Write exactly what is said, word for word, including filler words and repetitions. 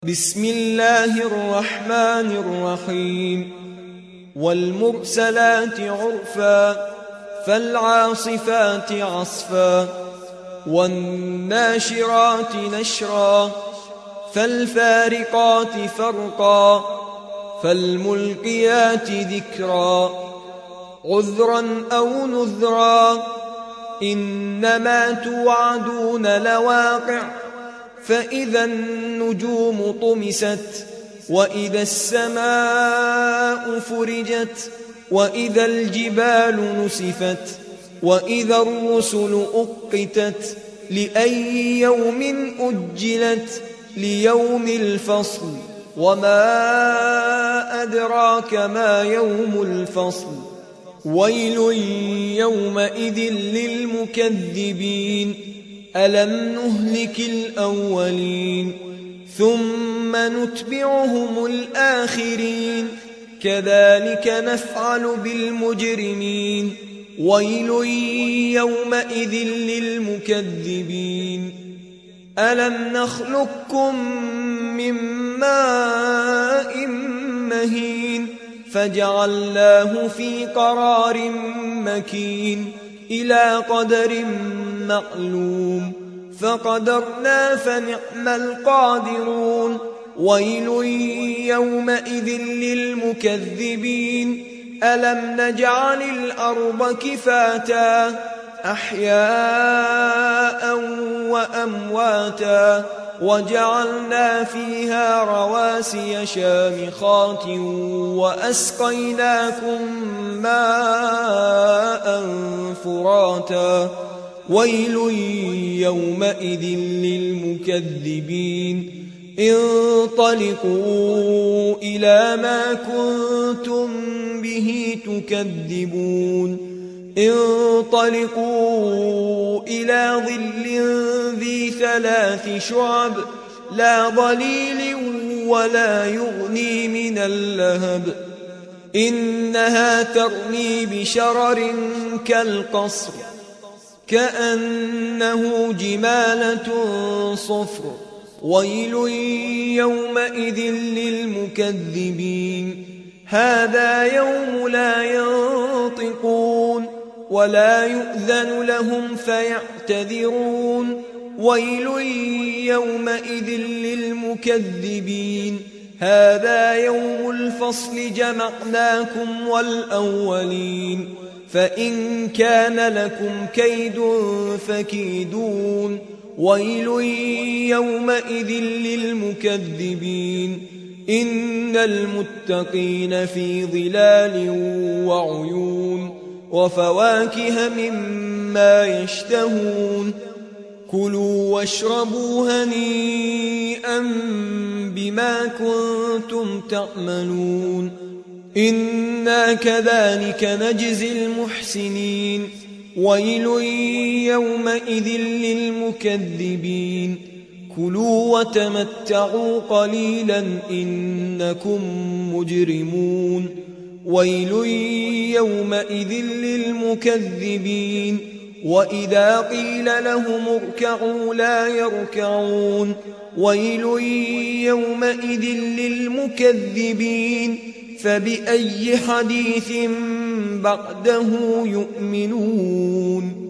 بسم الله الرحمن الرحيم والمرسلات عرفا فالعاصفات عصفا والناشرات نشرا فالفارقات فرقا فالملقيات ذكرا عذرا أو نذرا إنما توعدون لواقع فإذا النجوم طمست وإذا السماء فرجت وإذا الجبال نسفت وإذا الرسل أقتت لأي يوم أجلت ليوم الفصل وما أدراك ما يوم الفصل ويل يومئذ للمكذبين ألم نهلك الأولين ثم نتبعهم الآخرين كذلك نفعل بالمجرمين ويل يومئذ للمكذبين ألم نخلقكم من ماء مهين فجعلناه في قرار مكين إلى قدر معلوم فقدرنا فنعم القادرون ويل يومئذ للمكذبين ألم نجعل الأرض كفاتا أحياء وأمواتا وجعلنا فيها رواسي شامخات وأسقيناكم ماء فراتا ويل يومئذ للمكذبين انطلقوا إلى ما كنتم به تكذبون انطلقوا إلى ظل ذي ثلاث شعب لا ظليل ولا يغني من اللهب إنها ترمي بشرر كالقصر كأنه جمالة صفر ويل يومئذ للمكذبين هذا يوم لا ينطقون ولا يؤذن لهم فيعتذرون ويل يومئذ للمكذبين هذا يوم الفصل جمعناكم والأولين فإن كان لكم كيد فكيدون ويل يومئذ للمكذبين إن المتقين في ظلال وعيون وفواكه مما يشتهون كلوا واشربوا هنيئا بما كنتم تعملون إنا كذلك نجزي المحسنين ويل يومئذ للمكذبين كلوا وتمتعوا قليلا إنكم مجرمون ويل يومئذ للمكذبين وإذا قيل لهم اركعوا لا يركعون ويل يومئذ للمكذبين فبأي حديث بعده يؤمنون